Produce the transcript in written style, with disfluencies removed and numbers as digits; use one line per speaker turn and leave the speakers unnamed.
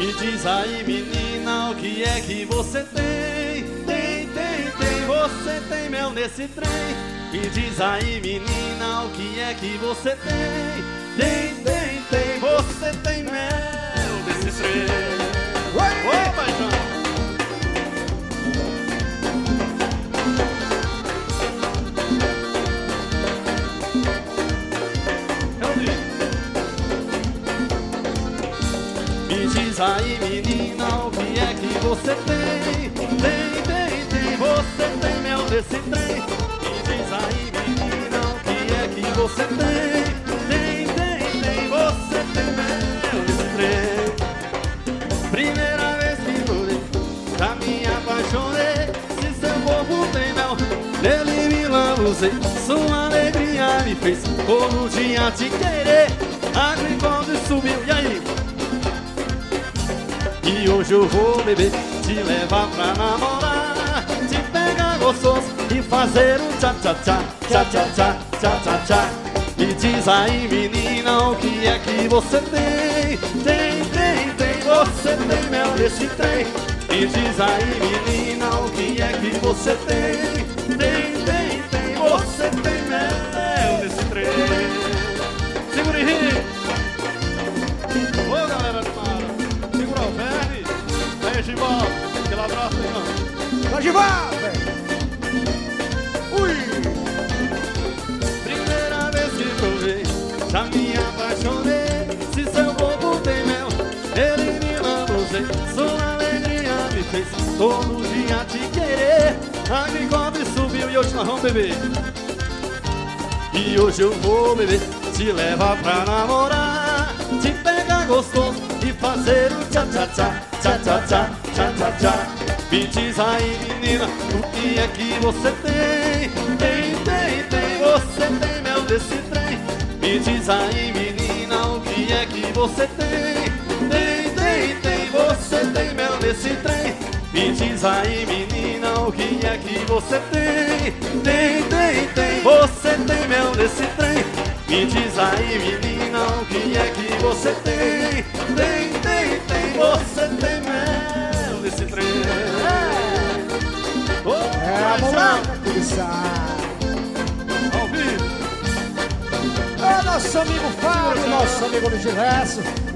Me diz aí, menina, o que é que você tem? Tem, você tem mel nesse trem. Me diz aí, menina, o que é que você tem? Tem, você tem mel nesse trem. Ô, paixão! Me diz aí, menina, o que é que você tem? Tem, você tem mel nesse trem. Me diz aí, menina, o que é que você tem? Tem, você tem mel nesse trem. Primeira vez que chorei, já me apaixonei. Se seu corpo tem mel, nele me lambuzei. Sua alegria me fez todo dia te querer. A glicose subiu, e aí? E hoje eu vou beber, te levar pra namorar, te pegar gostoso e fazer um tchá-tchá-tchá, tchá-tchá-tchá, tchá-tchá-tchá. Me diz aí, menina, o que é que você tem? Tem, você tem mel nesse trem. Me diz aí, menina, o que é que você tem? Tem, você tem mel nesse trem. Segura aí. Ô, galera animada. Segura o Verne. Aí, Gival. Aquele abraço aí, mano.
Vai, Gival, velho. Ui.
Primeira vez que provei, já me apaixonei. Se seu corpo tem mel, ele me lambuzei. Sua alegria me fez todo dia te querer. A glicose subiu e hoje nós vamos beber. E hoje eu vou beber, te levar pra namorar, te pegar gostoso e fazer o tchá-tchá-tchá, tchá-tchá-tchá, tchá-tchá-tchá. Me diz aí, menina, o que é que você tem? Tem, você tem mel desse trem. Me diz aí, menina, o que é que você tem? Tem, você tem mel desse trem. Me diz aí, menina, o que é que você tem? Tem, você tem mel nesse trem. Me diz aí, menina, o que é que você tem? Tem, você tem mel nesse trem.
É a mulata que sai.
Ao vivo.
É nosso amigo Fábio, nosso amigo Luiz Gilberto.